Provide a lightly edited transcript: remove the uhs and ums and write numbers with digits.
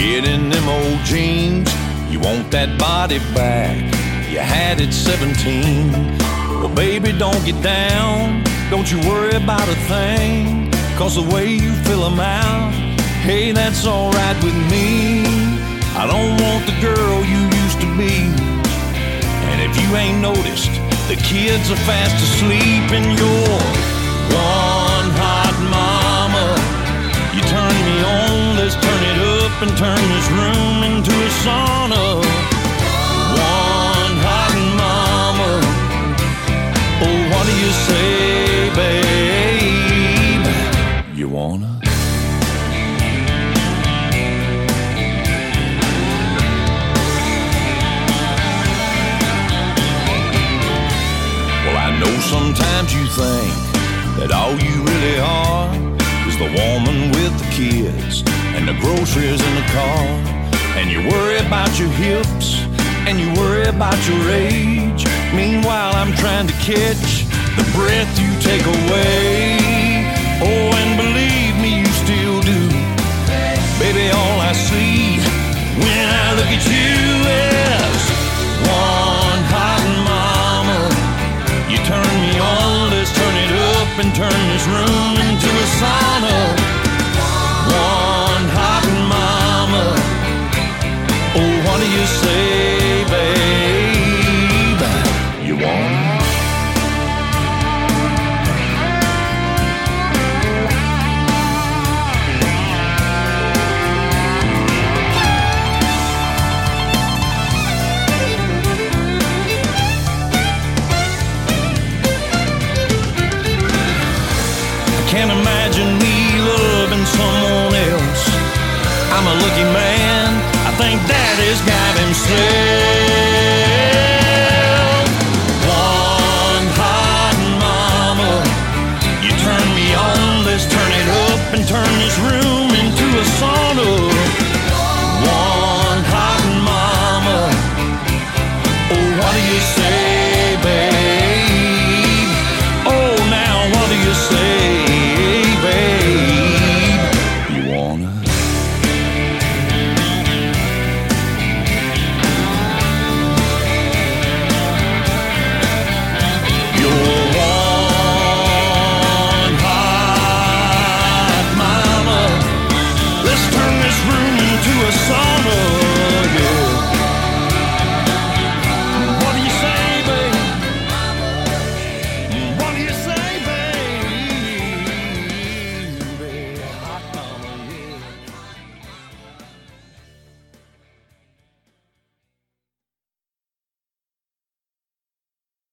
Get in them old jeans, you want that body back you had at 17. Well, baby, don't get down, don't you worry about a thing, 'cause the way you fill them out, hey, that's alright with me. I don't want the girl you used to be. And if you ain't noticed, the kids are fast asleep and you're one hot mama. You turn me on, let's turn it up and turn this room into a sauna. One hot mama. Oh, what do you say, babe? You wanna? Well, I know sometimes you think that all you really are is the woman with the kids and the groceries in the car. And you worry about your hips and you worry about your age. Meanwhile, I'm trying to catch the breath you take away. Oh, and believe me, you still do. Baby, all I see when I look at you is one hot mama. You turn me on, let's turn it up and turn this room into a sauna. One hot mama. Oh, what do you say, babe? You want? Can't imagine me loving someone else. I'm a lucky man, I think daddy's got himself.